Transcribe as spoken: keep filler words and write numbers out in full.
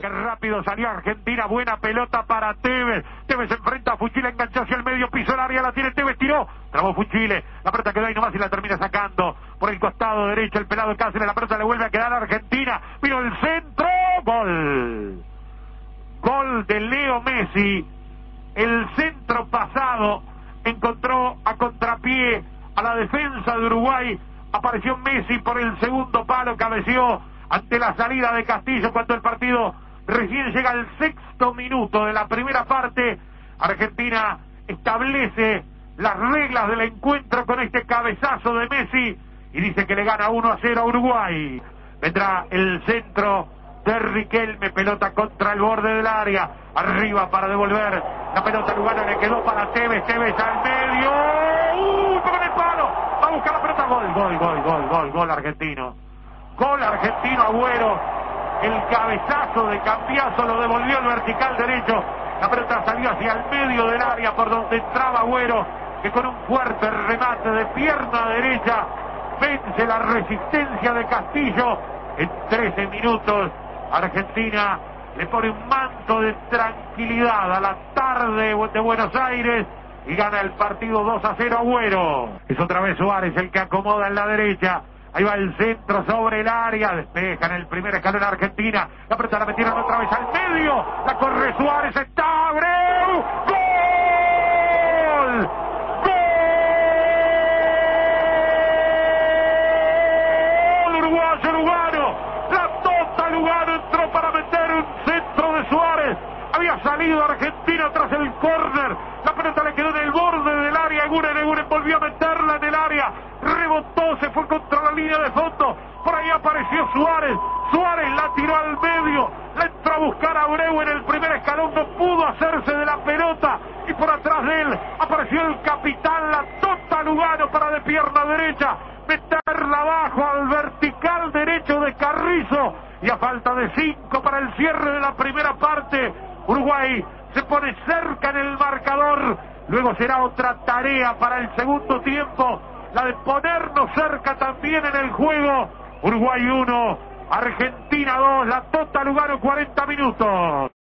Qué rápido salió Argentina, buena pelota para Tevez. Tevez se enfrenta a Fuchile, enganchó hacia el medio, piso el área, la tiene Tevez, tiró, trabó Fuchile, la pelota quedó ahí nomás y la termina sacando por el costado derecho el pelado Cáceres, la pelota le vuelve a quedar a Argentina, vino el centro, gol. Gol de Leo Messi, el centro pasado, encontró a contrapié a la defensa de Uruguay, apareció Messi por el segundo palo, cabeció ante la salida de Castillo cuando el partido recién llega al sexto minuto de la primera parte. Argentina establece las reglas del encuentro con este cabezazo de Messi y dice que le gana uno a cero a Uruguay. Vendrá el centro de Riquelme, pelota contra el borde del área, arriba para devolver la pelota a Lugano, le quedó para Tevez, Tevez al medio, ¡uh! Con el palo, va a buscar la pelota, gol, gol, gol, gol, gol, gol argentino, gol argentino, Agüero, el cabezazo de Cambiaso lo devolvió el vertical derecho, la pelota salió hacia el medio del área por donde entraba Agüero, que con un fuerte remate de pierna derecha vence la resistencia de Castillo. En trece minutos Argentina le pone un manto de tranquilidad a la tarde de Buenos Aires y gana el partido dos a cero Agüero. Es otra vez Suárez el que acomoda en la derecha. Ahí va el centro sobre el área, despeja en el primer escalón Argentina, la pelota la metieron otra vez al medio, la corre Suárez, está Abreu, ¡gol! ¡Gol! Uruguayo, Lugano, la tota Lugano entró para meter un centro de Suárez, había salido Argentina tras el córner, la pelota le quedó en el borde del área, Eguren, Eguren volvió a meterla en el área, rebotó, se fue contra la línea de fondo, por ahí apareció Suárez, Suárez la tiró al medio, la entró a buscar a Abreu en el primer escalón, no pudo hacerse de la pelota, y por atrás de él apareció el capitán, la tota Lugano para de pierna derecha, meterla abajo al vertical derecho de Carrizo, y a falta de cinco para el cierre de la primera parte, Uruguay se pone cerca en el marcador, luego será otra tarea para el segundo tiempo, la de ponernos cerca también en el juego. Uruguay uno, Argentina dos, la tota Lugano cuarenta minutos.